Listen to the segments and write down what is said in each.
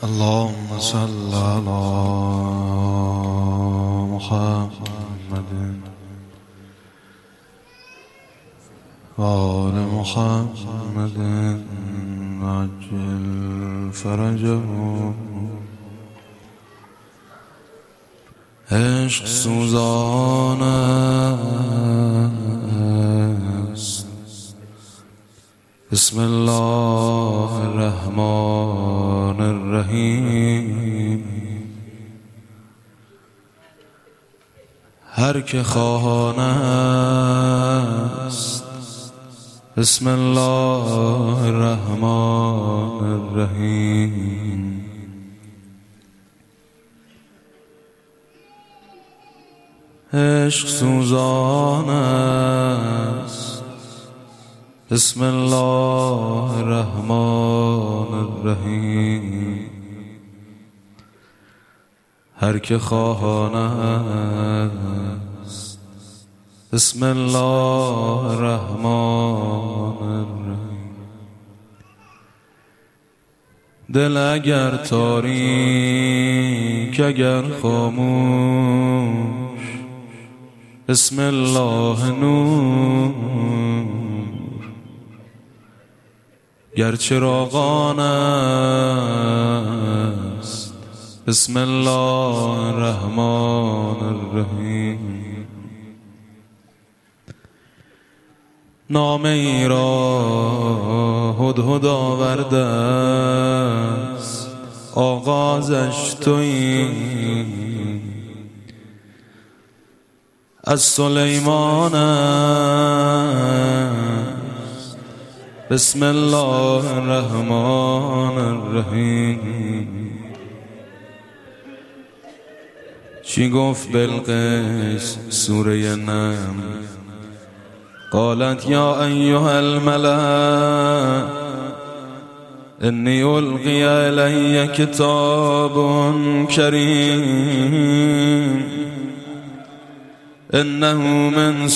اللهم صل على محمد وآل محمد عجل فرجه. عشق سوزان است، بسم الله الرحمن الرحیم. هر که خواهان است، بسم الله الرحمن الرحیم. عشق سوزان است، بسم الله الرحمن الرحیم. هر که خواهان است، بسم الله الرحمن الرحیم. دل اگر تاریک، اگر خاموش، بسم الله نور. گر چراغان است، بسم الله الرحمن الرحیم. نامه ای را هدهد آورده است، آغازش تویی. از سلیمان است، بسم الله الرحمن الرحیم. چی گفت بلقیس سوره نمل؟ قالت یا ایها الملأ انی القی الی کتاب کریم انه من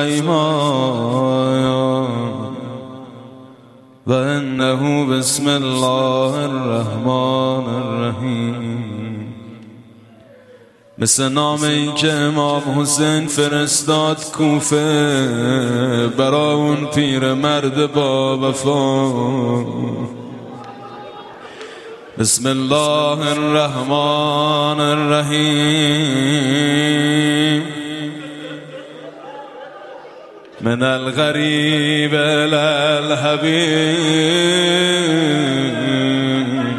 سلیمان و انه بسم الله الرحمن الرحیم. مثل نامه‌ای که امام حسین فرستاد کوفه برای اون پیر مرد با وفا. بسم الله الرحمن الرحیم. من الغریب الی الحبیب.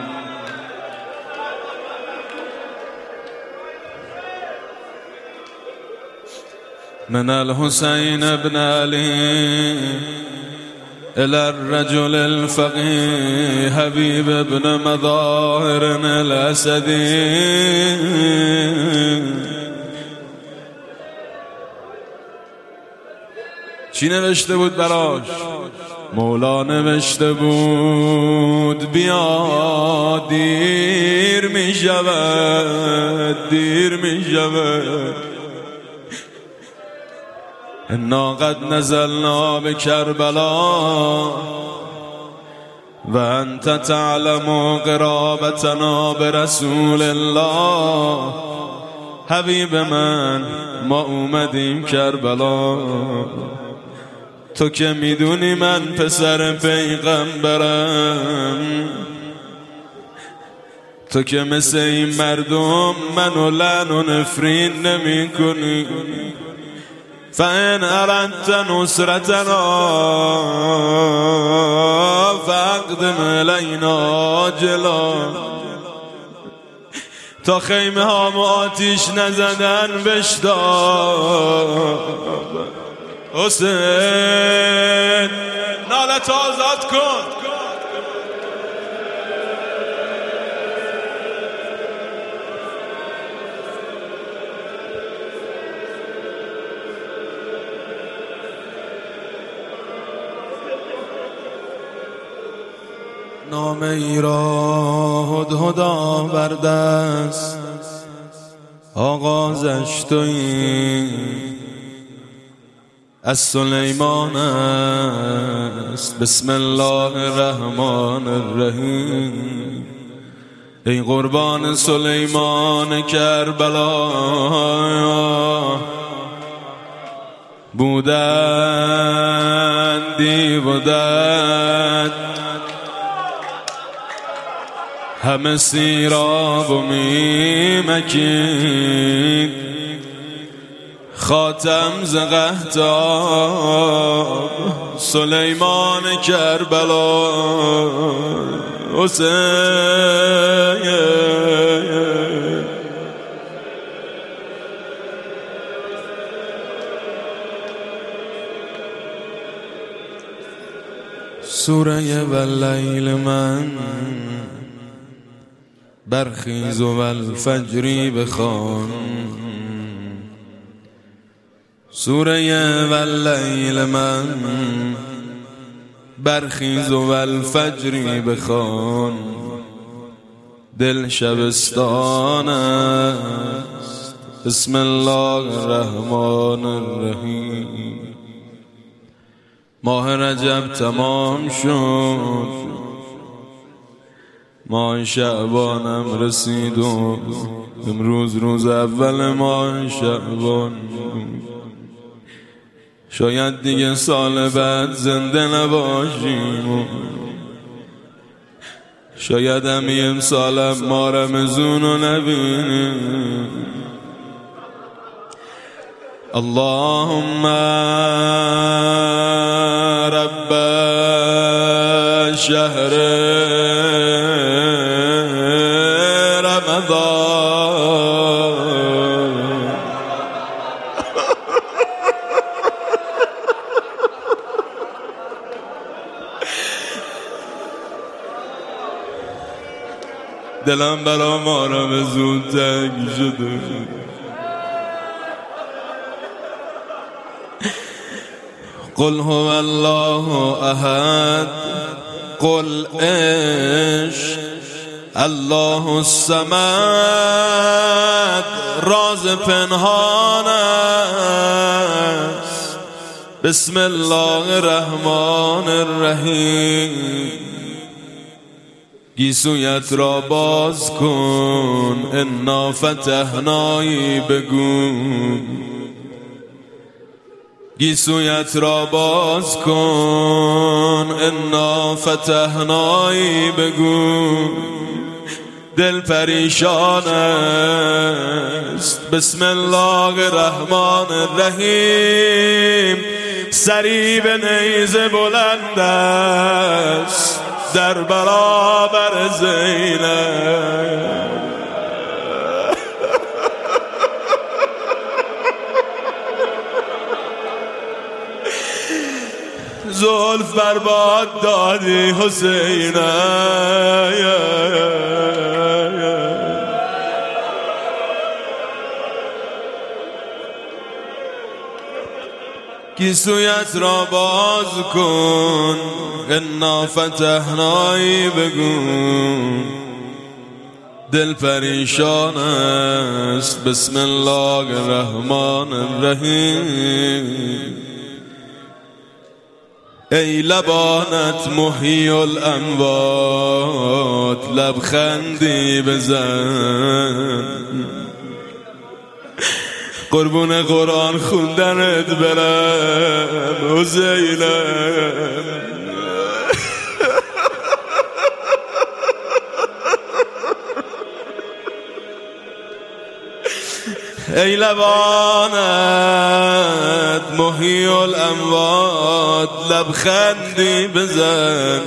من الحسین ابن علی الى الرجل الفقيه حبیب ابن مظاهر الاسدی. چی نوشته بود براش؟ مولا نوشته بود بیا دیر می شود، دیر می شود. انا قد نزلنا بکربلا و انت تعلم قرابتنا برسول الله. حبیب من ما اومدیم کربلا، تو که میدونی من پسر پیغمبرم، تو که مثل این مردم منو لعن و نفرین نمی کنی. فإن أردت نصرتنا فاقدم إلينا عاجلا. تا خیمه هامو آتیش نزدن بشتاب. حسین نالت آزاد کن. نامه ای را هدهد آورده است، آغازش تویی. از سلیمان است، بسم الله الرحمن الرحیم. ای قربان سلیمان کربلا بودندی بودند همه سیراب و میمکید خاتم ز قحطاب سلیمان کربلا حسین سوره واللیل من برخیز و الفجری بخوان سوره واللیل من برخیز و الفجری بخوان دل شبستان است بسم الله الرحمن الرحیم ماه رجب تمام شد ماه شعبانم رسید و امروز روز اول ماه شعبان شاید دیگه سال بعد زنده نباشیم و شاید هم امسال ما رمضون رو نبینیم اللهم رب شهر رمضان دلم برا ما رمضون تنگ شده قل هو الله احد قل عشق الله الصمد راز پنهان است بسم الله الرحمن الرحیم گیسویت را باز کن انا فتحنایی بگو گیسویت را باز کن انا فتحنایی بگو دل پریشان است بسم الله الرحمن الرحیم سری به نیزه بلند است در برابر زینب زلف برباد دادی حسین گیسویت را باز کن انا فتحنایی بگو دل پریشان است بسم الله الرحمن الرحیم ای لبانت محیی الاموات لبخندی بزن قربون قرآن خوندنت برم حسینم ای لبانت محیی الاموات لبخندی بزن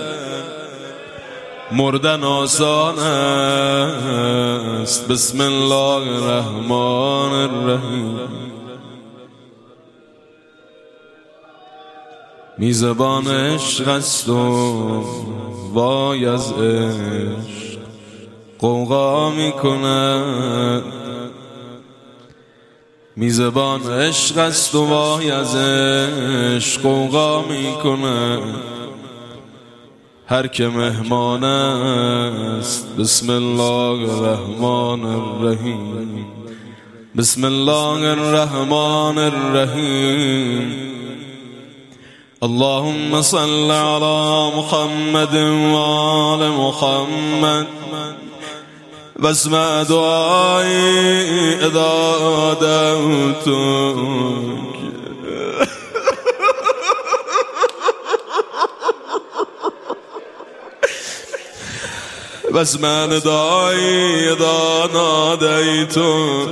مردن آسان است بسم الله الرحمن الرحیم میزبان عشق است و وای از عشق غوغا میکند میزبان عشق است و وای از عشق غوغا میکند هر که مهمان است بسم الله الرحمن الرحیم بسم الله الرحمن الرحیم اللهم صل على محمد وآل محمد واسمع دعائي إذا دعوتك واسمع ندائي إذا ناديتك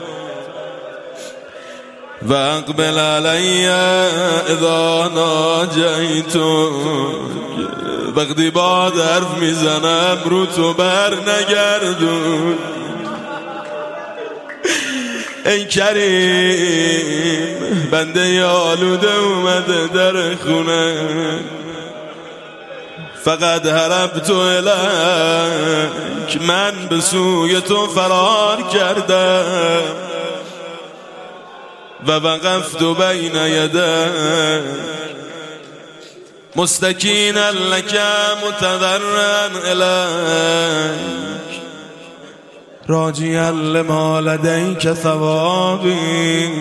واقبل علي إذا ناجيتك وقتی باد حرف میزنم رو تو بر نگردون ای کریم بنده آلوده اومده در خونه فقط هربت الیک من به سوی تو فرار کردم و وقفت بین یدیک مستکینا لک متضرعا الیک راجیا لما لدیک ثوابی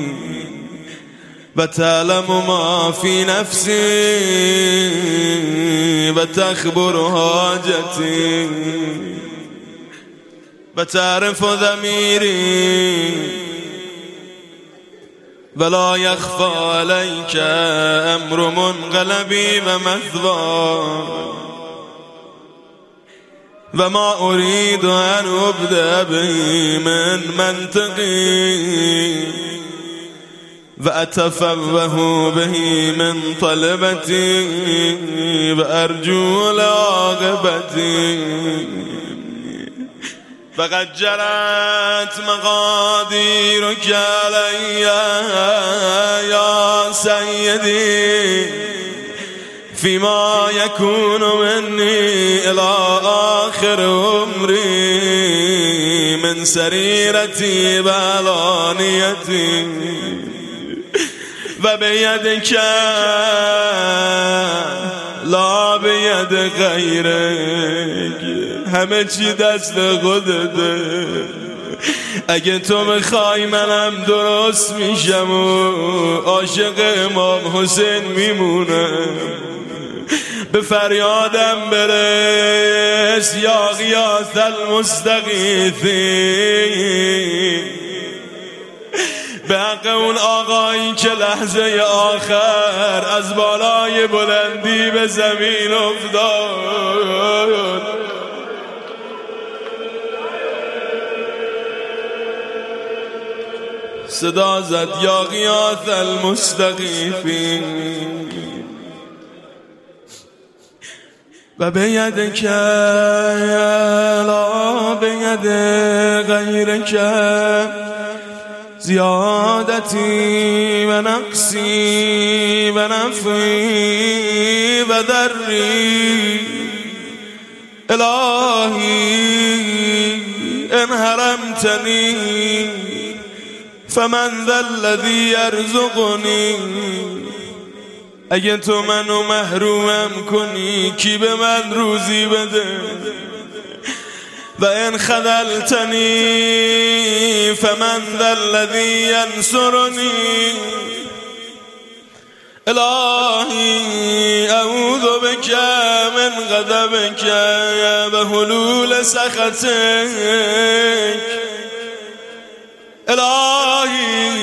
و تعلم ما فی نفسی و تخبر حاجتی و تعرف ضمیری ولا يخفى عليك امر منقلبي ومثوى وما اريد ان ابدا به من منطقي واتفوه به من طلبتي وارجو العاقبتي فقد جرت مقاديرك علي يا سيدي فيما يكون مني إلى آخر عمري من سريرتي وعلانيتي وبيدك لا بید غیرک همه چی دست خودته اگه تو میخوای منم درست میشم و عاشق امام حسین میمونم به فریادم برس یا غیاث المستغیثین به حق اون آقایی که لحظه آخر از بالای بلندی به زمین افتاد صدا زد یا غیاث المستغیثین و بیدک لا بید غیرک زیادتی و نقصی و نفعی و ضری الهی ان حرمتنی فمن ذا الذی یرزقنی اگه تو منو محرومم کنی کی به من روزی بده و ان خذلتنی فمن ذا الذی ینصرنی الهی اعوذ بک من غضبک و حلول سخطک الهی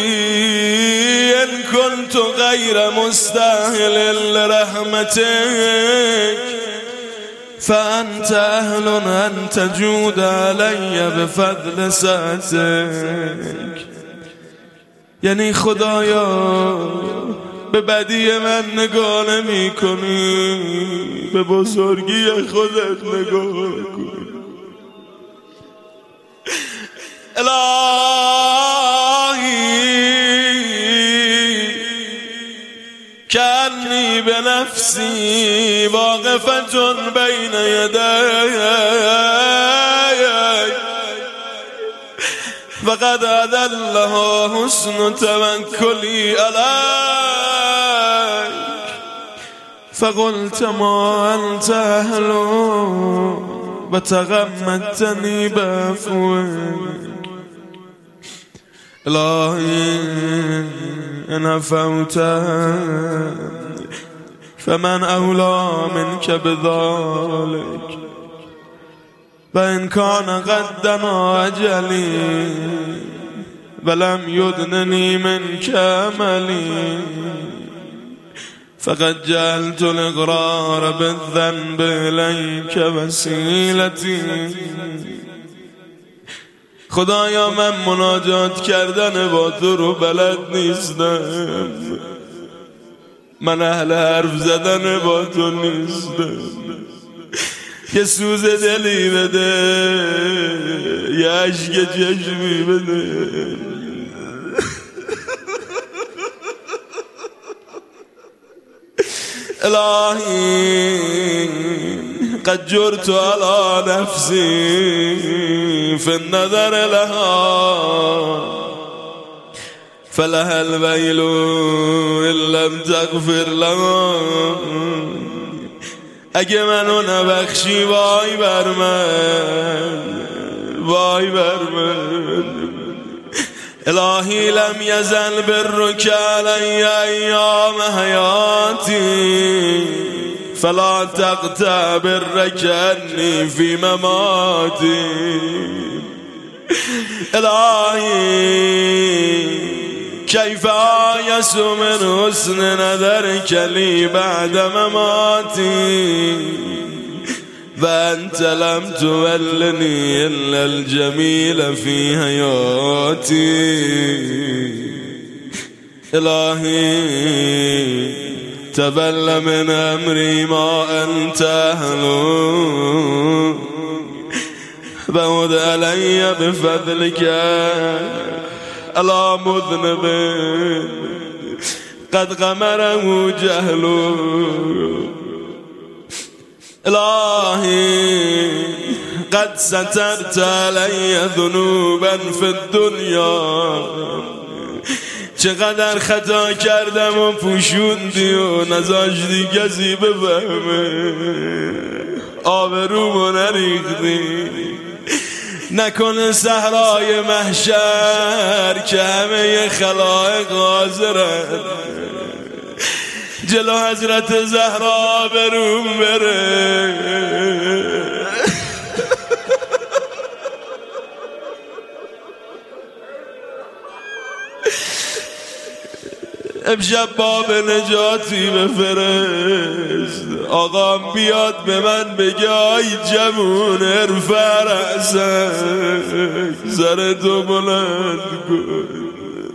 ان كنت غیر مستاهل لرحمتک فأنت أهل أن تجود علي بفضل سعتك یعنی خدایا به بدی من نگاه نمی کنی به بزرگی خودت نگاه کن الهی کانی به نفسی واقفتون بین یدیک وقد اذلها حسن توکلی علیک فقلت ما انت اهل و تغمدتنی بعفوک الهی ان عفوت فمن اولی منک بذلک و ان کان قد دنا اجلی ولم یدننی منک عملی فقد جعلت الاقرار بالذنب الیک وسیلتی. خدایا من مناجات کردن با تو رو بلد نیستم، من اهل حرف زدن با تو نیستم، یه سوز دلی بده، یه عشق چشمی بده. الهی قد جرت على نفسي في النظر لها فلها الويل إن لم تغفر لها. اگه منو نبخشی وای بر من، وای بر من. الهی لم یزل برک علی ایام حیاتی فلا تقطع برک عنی فی مماتی. الهی کیف آیس من حسن نظرک لی بعد مماتی و انت لم تولنی الا الجمیل فی حیاتی. الهی تول من امری ما انت اهلو بعد علی بفضلک علی مذنب قد غمره جهلو. الهی قد سترت علی ذنوبا فی الدنیا، چقدر خطا کردم و پوشوندی و نذاشتی کسی بفهمه، آبرومو نریختی. نکنه صحرای محشر که همه خلائق حاضرن جلو حضرت زهرا بروم بره. امشب باب نجاتی بفرست، آقام بیاد به من بگه آی جوون ارفع رأسک، سرتو بلند کن.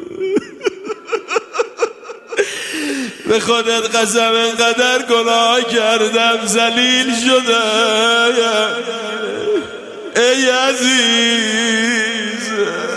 به خودت قسم انقدر گناه کردم ذلیل شدم ای عزیز.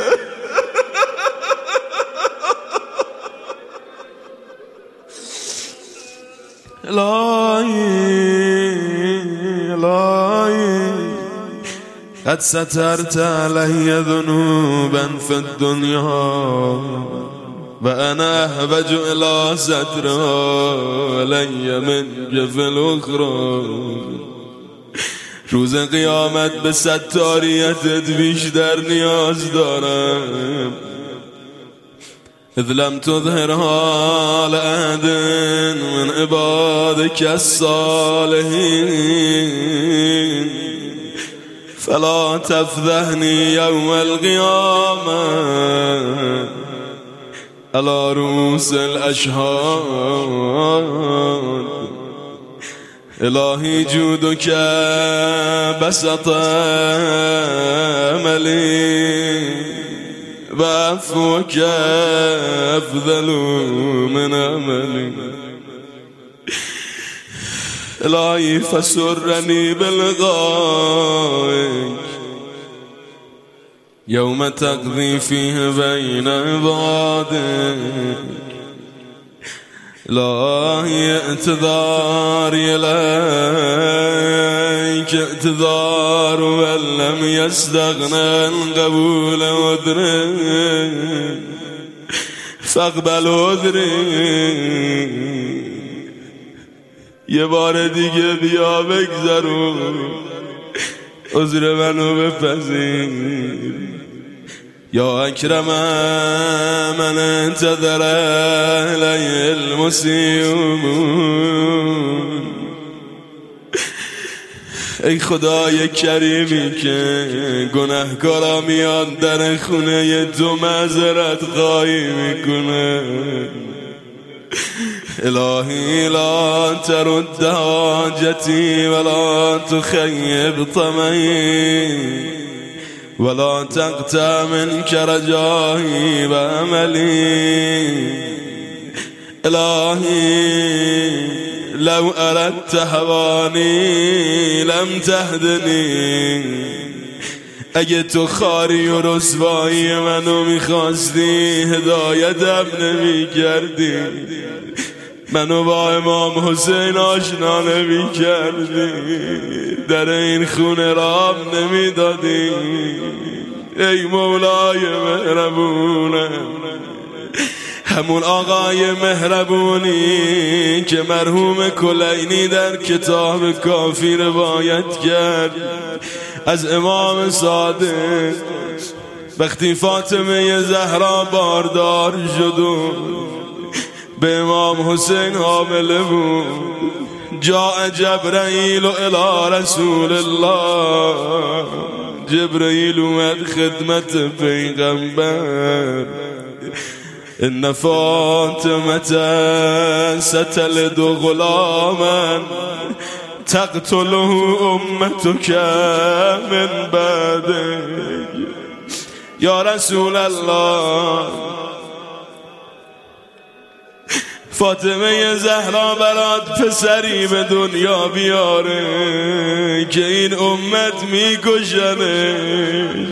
الهی قد سترت علی ذنوبا فی الدنیا و انا احوج الى سترها علی منک فی الاخری. روز قیامت به ستاریتت بیشتر نیاز دارم. اذ لم تظهرها لأحد من عبادك الصالحين فلا تفضحني يوم القيامة على رؤوس الأشهاد. الهی جودك بسط أملي و عفوک افضل من عملی. الهی فسرنی بلقائک یوم تقضی فیه بین عبادک. الهی اعتذاری الیک اعتذار من لم یستغن قبول عذرک فاقبل عذری. یه بار دیگه بیا بگذرون، عذر منو بپذیر. یا اکرم من انتظر الی المسیئون. ای خدای کریمی که گناهکارا میان در خونه تو معذرت خواهی میکنه، الهی لا ترد حاجتی ولا تخیب طمعی ولا تقطع منك رجائی و عملی. الهی لو اردت هوانی لم تهدنی، اگه تو خاری و رسوایی منو میخواستی هدایتم نمی کردی، منو با امام حسین آشنا نمی کردی، در این خونه رام نمی دادی. ای مولای مهربونه، همون آقای مهربونی که مرحوم کلینی در کتاب کافی روایت کرد از امام صادق، وقتی فاطمه زهرا باردار شد و به امام حسین حامله بود، جاء جبرائیل الی رسول الله، جبرائیل اومد خدمت پیغمبر، ان فاطمه ستلد غلاما تقتله امتك من بعده. یا رسول الله، فاطمه زهرا برات پسری به دنیا بیاره که این امت میکشنش.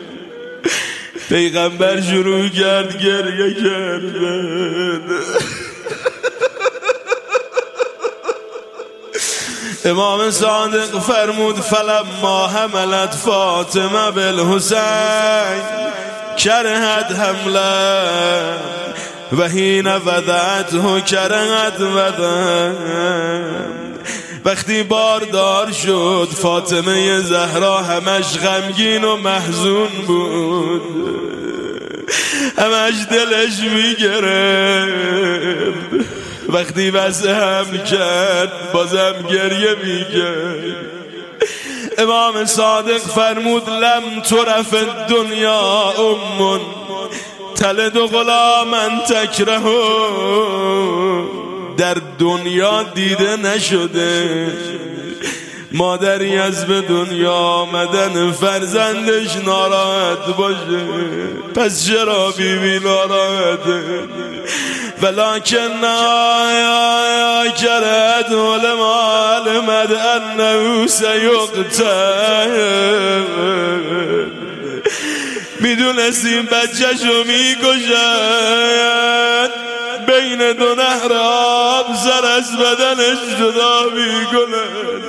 پیغمبر شروع کرد گریه کردن. امام صادق فرمود فلما حملت فاطمه بالحسین کرهت حمله و حین وضعته کرهت وضعه. وقتی باردار شد فاطمه زهرا همش غمگین و محزون بود، همش دلش میگرفت. وقتی وضع حمل کرد بازم گریه میکرد. امام صادق فرمود لم ترف الدنیا ام تلد غلاما تکره، در دنیا دیده نشده مادری از به دنیا آمدن فرزندش ناراحت باشه. پس چرا بیبی ناراحته؟ ولكن کرد لما علمت انه سیقتل، میدونستیم بچه‌شو میکشن، بین دو نهر آب سر از بدنش جدا میکنن.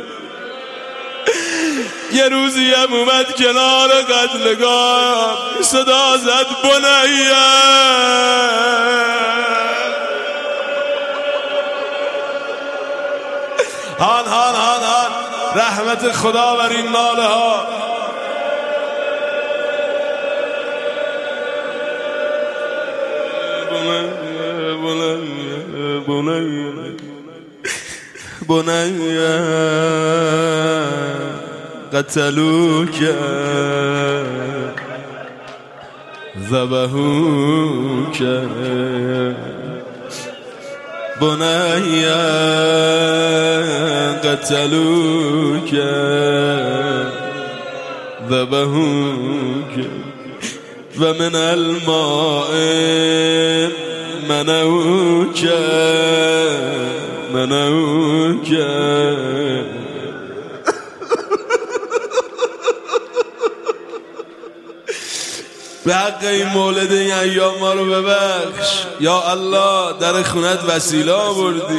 یه روزی هم اومد کنار قتلگاه صدا زد بنیه، هان هان هان هان، رحمت خدا بر این ناله ها. بنیه قتلوک ذبحوک، بنیه قتلوک ذبحوک و من الماء منعوک منعوک. به حق این مولد این ایام ما رو ببخش یا الله، در خونت وسیله آوردی.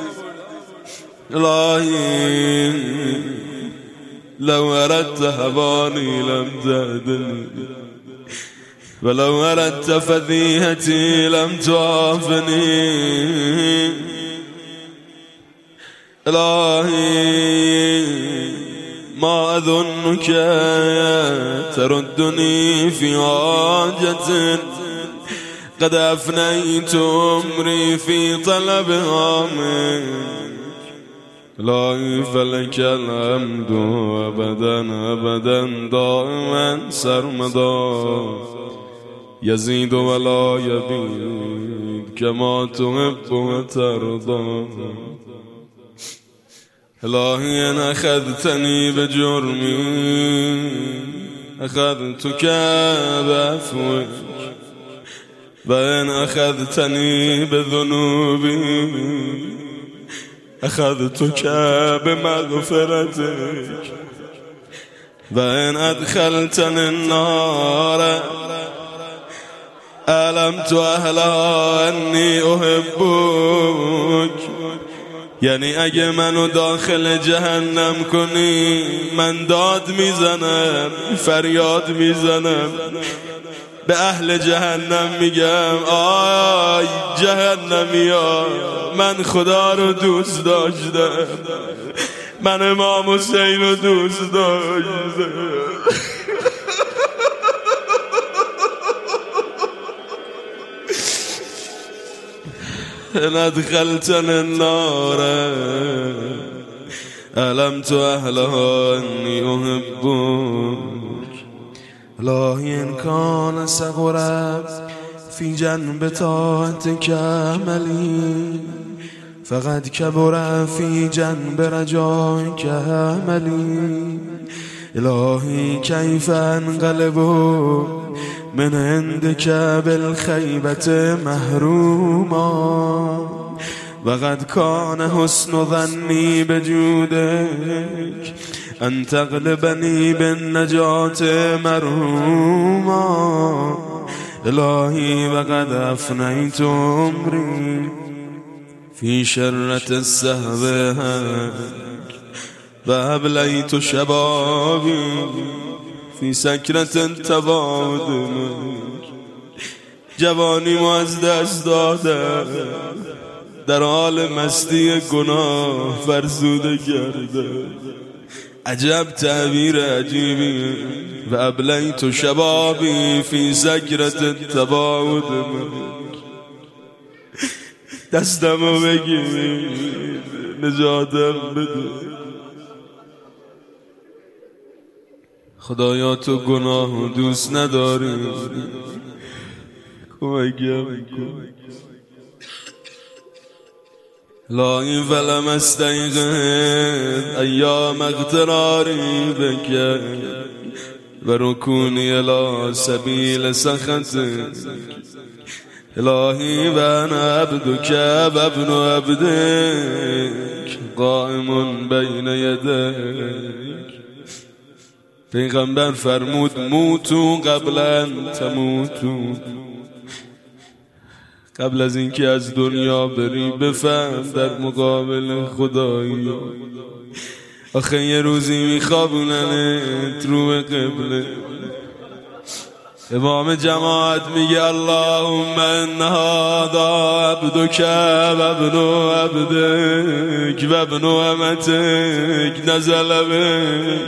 الهی لو اردت هوانی لم تهدنی ولو اردت فضیحتی لم تعافنی. الهی ما اظنك تردني في حاجة قد افنيت عمري في طلبها منك. الهی فلک الحمد ابدا ابدا دائما سرمدا یزید ولا یبید کما تحب و ترضا الهی ان اخذتنی بجرمی اخذتک بعفوک و ان اخذتنی بذنوبی اخذتک بمغفرتک و ان ادخلتنی النار علمت اهلها انی احبک. یعنی اگه منو داخل جهنم کنی من داد میزنم، فریاد میزنم، به اهل جهنم میگم آی جهنمی ها من خدا رو دوست داشتم، من امام حسین رو دوست داشتم. ادخلتن النار علمت اهلها انی احبک. الهی ان کان صغر فی جنب طاعتک عملی فقد کبر فی جنب رجایک عملی. الهی کیف انقلب من عندک بالخیبت محروما وقد کان حسن ظنی بجودک ان تغلبنی بالنجات مرحوما. الهی وقد افنیت عمری فی شرة السهو و ابلیت شبابی فی سکرة التبادل. جوانیمو از دست دادم در حال مستی گناه فرسوده کردم. عجب تعبیر عجیبی. و ابلیت شبابی فی سکرة التبادل. دستمو بگیر نجاتم بده. خدایا تو گناه دوست نداری، کمکم کن. الهی فلم استیقظ ایام اغتراری بک و رکونی الی سبیل سخطک. الهی و انا عبدک و ابن عبدک قائم بین یدیک. پیغمبر فرمود موتو قبل ان تموتو. قبل از اینکه از دنیا بری بفهم در مقابل خدایی. آخه یه روزی میخوابوننت رو قبله. امام جماعت میگه اللهم ان هذا عبدک و ابن عبدک و ابن امتک نزل بک.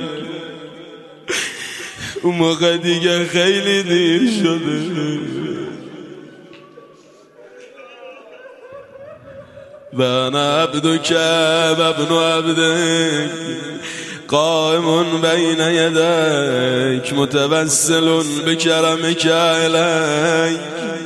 اون موقع دیگه خیلی دیر شده. و انا عبدک و ابن عبدک قائم بین یدیک متوسل بکرمک الیک.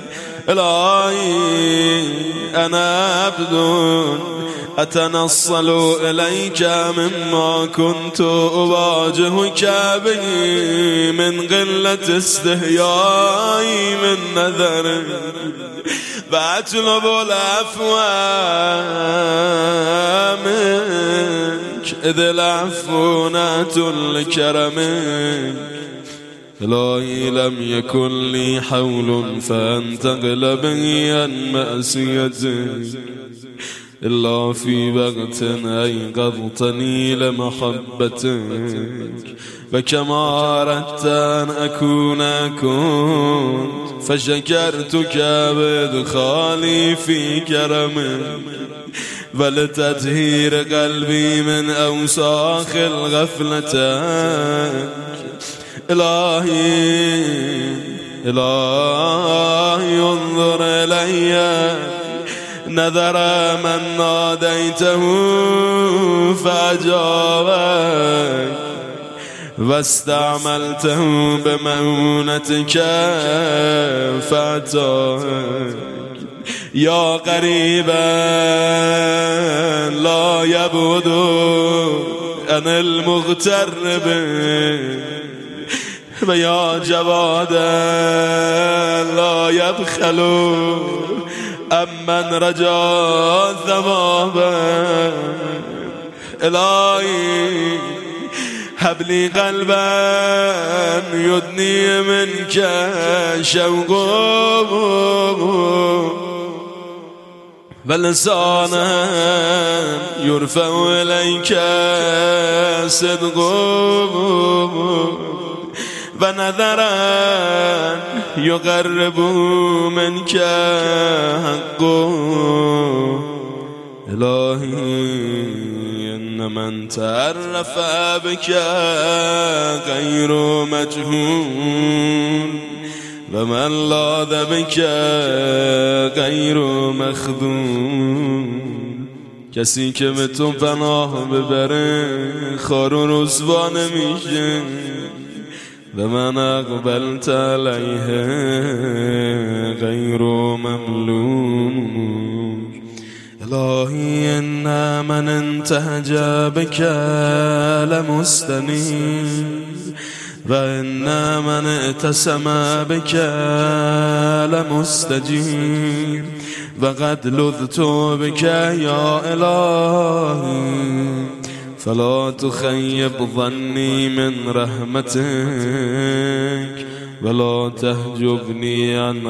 الهی انا عبد اتنصل الیک مما كنت اواجهک به من قلت استحیای من نظرک و اطلب العفو منک اذ العفو نعت لکرمک. الهی لم یکن لی حول فانتقل بی عن معصیتک الا فی وقت ایقظتنی لمحبتک و کما اردت ان اکون کنت فشکرتک بادخالی فی کرمک ولتطهیر قلبی من اوساخ الغفلتک. الهی انظر الی نذر من ناديته فأجابك واستعملته بمعونتك فأتاك يا قريبا لا يبعد عن المغترب ويا جوادا لا يبخل أمن رجا ثوابا إلهي هب لي قلبا يدني منك شوقه ولسانا يرفع إليك صدقه ونذرا يقرب منك حقه إلهي إن من تعرف بك غير مجهول ومن لاذ بك غير مخذول کسی که به تو پناه ببره خار و رسوا نمیشه و من اقبلت علیه غیر مملوم الهی ان من انتهج بك لمستنیر و ان من اعتصم بك لمستجیر و قد لذت بك یا الهی فلا تخيب ظني من رحمتك ولا تحجبني عن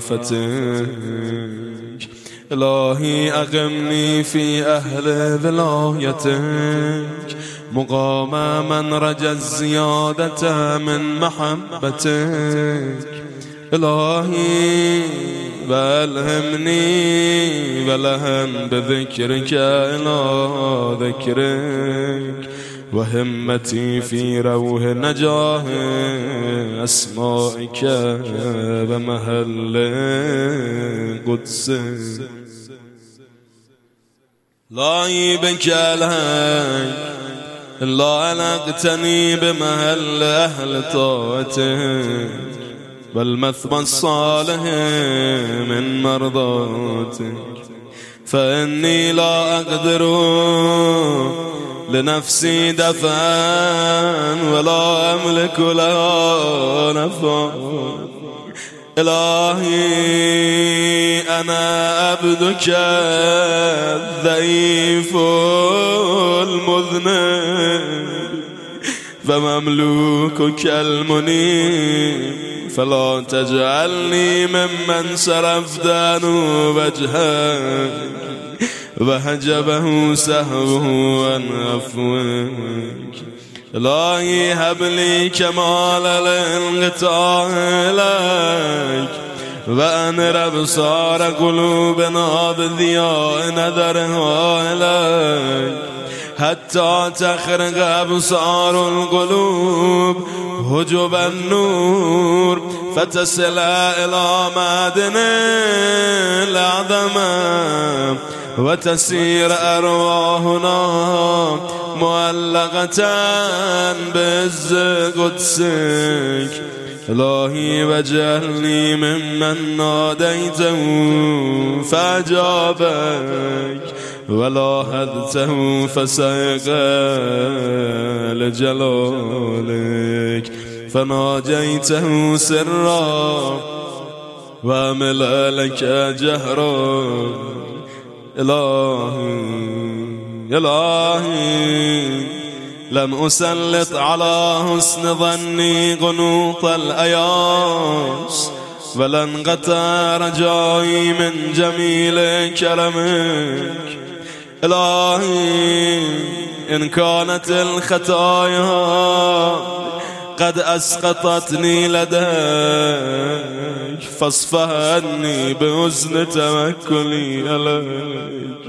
رأفتك إلهي أقمني في أهل ولايتك مقام من رجا الزيادة من محبتك إلهي والهمني ولهم بذكرك إلى ذكرك وهمتي في روح نجاه أسمائك ومحل قدسك لا يبك لك إلا علقتني بمحل أهل طاعتك والمثوى الصالح من مرضاتك فإني لا أقدر لنفسي دفعا ولا أملك لها نفعا إلهي أنا عبدك الضعيف المذنب فمملوكك المنيب فلا تجعلني ممن صرفت عنه وجهك وحجبه سهوه عن عفوك إلهي هب لي كمال الانقطاع إليك وأنر أبصار قلوبنا بضياء نظرها إليك حتى تخرق أبصار القلوب حجب النور فتصل إلى معدن العظمة وتسير أرواحنا معلقة بعز قدسك إلهي واجعلني ممن ناديته فأجابك ولاحظته فسيقى لجلالك فناجيته سرا وعمل لك جهرا إلهي لم أسلط على حسن ظني قنوط الأياس ولن قطع رجائي من جميل كرمك إلهي إن كانت الخطايا قد أسقطتني لديك فاصفح عني بحسن توكلي عليك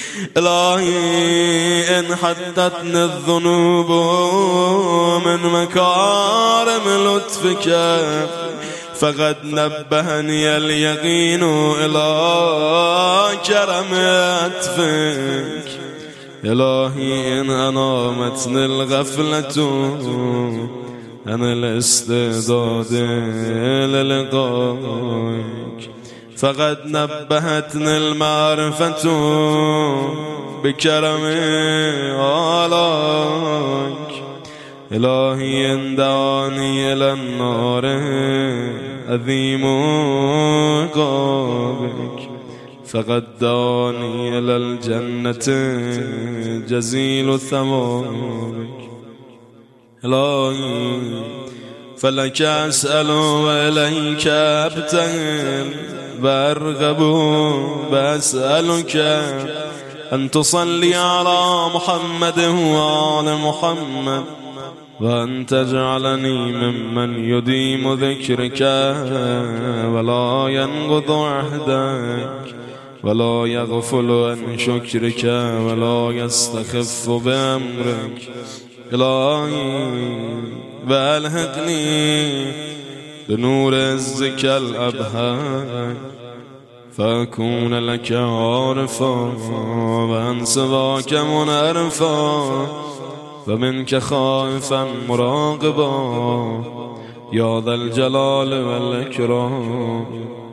إلهي إن حدتني الذنوب من مكارم لطفك فقد نبهني اليقين إلى كرم عطفك إلهي إن أنامتني الغفلة عن الاستعداد للقائك فقد نبهتني المعرفة بكرم آلائك إلهي إن دعاني إلى النار عظيم عقابك فقد دعاني إلى الجنة جزيل ثوابك إلهي فلك أسأل وإليك أبتهل وأرغب وأسألك أن تصلي على محمد وآل محمد وأن تجعلني ممن يديم ذكرك ولا ينقض عهدك ولا يغفل عن شكرك ولا يستخف بأمرك إلهي وألحقني بنور عزك الأبهى فأكون لك عارفا وعن سواك منعرفا ومنك خائفا مراقبا يا ذا الجلال والإكرام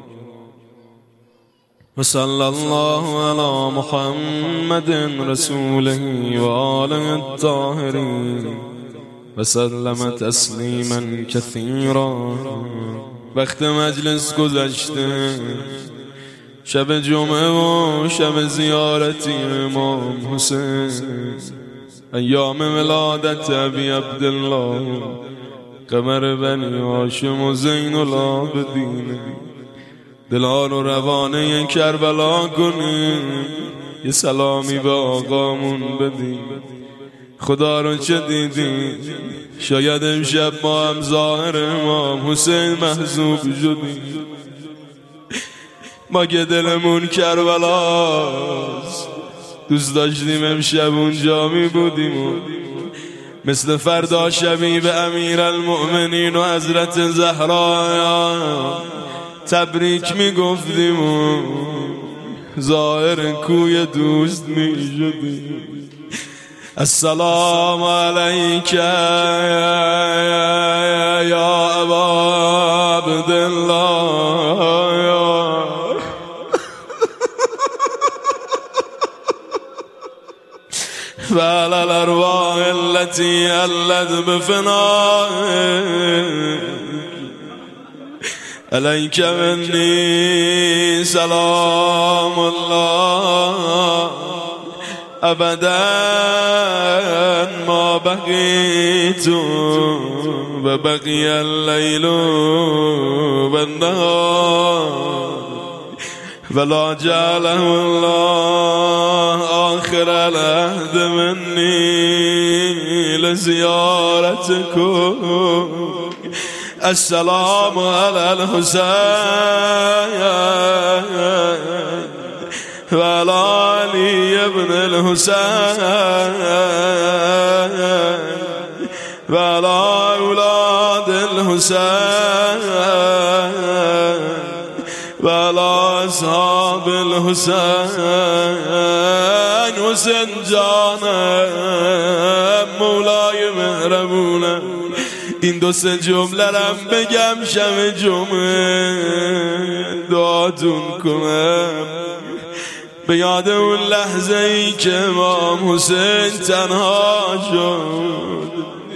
وصلى الله على محمد رسوله وآله الطاهرين وسلم تسلیما كثيرا. وقت مجلس گذشته، شب جمعه و شب زیارتی امام حسین، ایام ولادت ابی عبدالله قمر بنی هاشم و زین العابدین. دلها رو روانه کربلا کنیم، یه سلامی به آقامون بدیم. خدا رو چه دیدیم؟ شاید امشب ما هم ظاهر امام حسین محذوب شدیم. ما که دلمون کربلاست، دوست داشتیم امشب اونجا می بودیم و مثل فردا شبی به امیر المؤمنین و حضرت زهرا تبریک می گفتیم و ظاهر کوی دوست می شدیم. السلام علیک یا ابا عبدالله و علی الارواح التي علت بفنائك علیک منی سلام الله ابدا ما بقیت و بقی اللیل و النهار ولا جعله الله آخر العهد منی لزیارتکم. السلام علی الحسین و علی علی ابن الحسین و علی اولاد الحسین و علی اصحاب الحسین. حسین جانم مولای مهربونم، این دو سه جمله رم بگم شب جمعه دعاتون کنم به یاد اون لحظه ای که امام حسین تنها شد،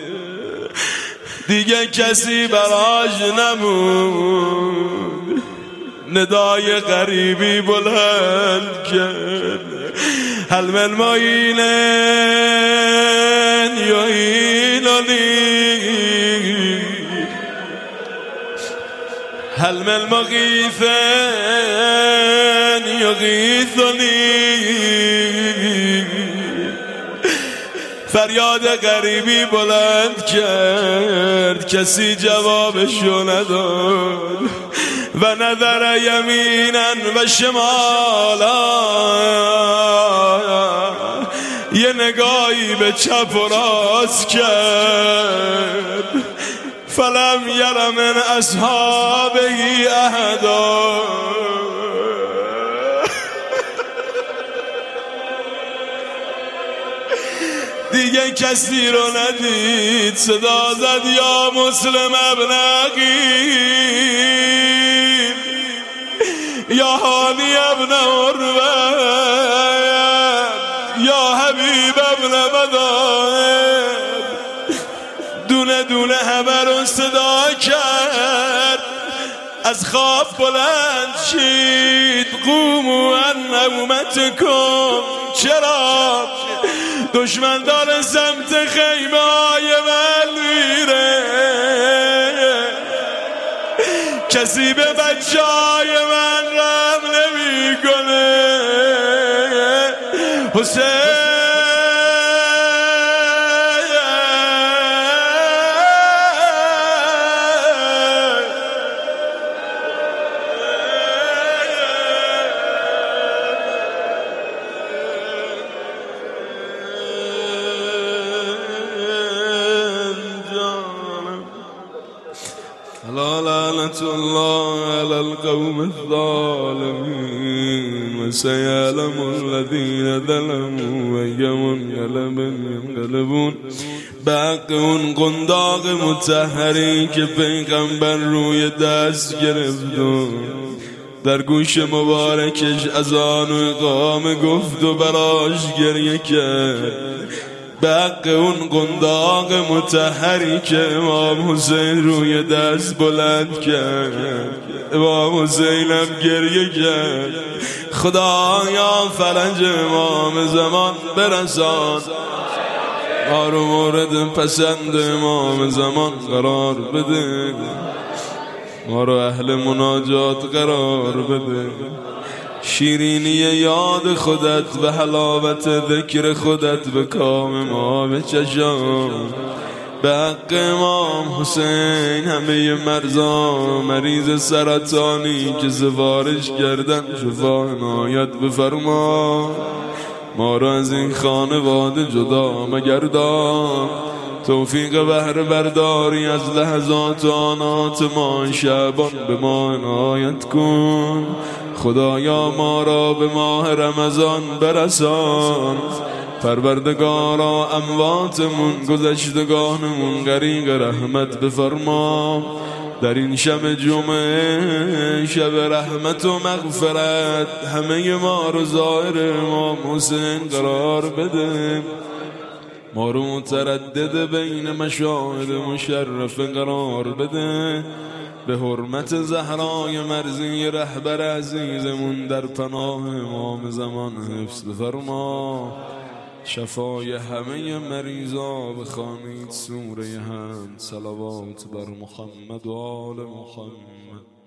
دیگه کسی براش نمود. ندای غریبی بلند کرد، هل من مایلن یعیننی، هل من مغیثن یغیثنی. فریاد غریبی بلند کرد، کسی جوابشو نداد. و نظر یمینا و شمالا، یه نگاهی به چپ و راست کرد. فلم یر من اصحابه احدا. دیگه کسی رو ندید. صدا زد یا مسلم ابن عقیل، یا هانی ابن عروه، یا حبیب ابن مدائن. دونه دونه همه رو صدا کرد، از خواب بلند شید. قوموا عن نومتکم. چرا؟ دشمن داره سمت خیمه های من میره. کسی به بچه های من رحم نمی کنه. حسین لعنة الله على القوم الظالمين وسيعلم الذين ظلموا أي منقلب ينقلبون. به حق اون قنداق مطهری که پیغمبر روی دست گرفت، در گوش مبارکش اذان و اقامه گفت و براش گریه کرد. به حق اون قنداق مطهری که امام حسین روی دست بلند کرد، امام حسینم گریه کرد. خدایا فرج امام زمان برسان، ما رو مورد پسند امام زمان قرار بده، ما رو اهل مناجات قرار بده. شیرینی یاد خودت و حلاوت ذکر خودت به کام ما بچشان. به حق امام حسین همه مرزا مریض سرطانی که سفارش کردن شفا عنایت بفرما. ما را از این خانواده جدا مگردان. توفیق بهره برداری از لحظات و آنات ما شعبان به ما عنایت کن. خدایا ما را به ماه رمضان برسان. پروردگارا امواتمون گذشتگانمون غریق رحمت بفرما. در این شب جمعه شب رحمت و مغفرت همه ما رو ظاهر امام حسین قرار بده. ما رو متردد بین مشاهد مشرف قرار بده. به حرمت زهرای مرضی رهبر عزیزمون در پناه امام زمان حفظ بفرما. شفای همه مریضا بخوانید سوره حمد. صلوات بر محمد و آل محمد.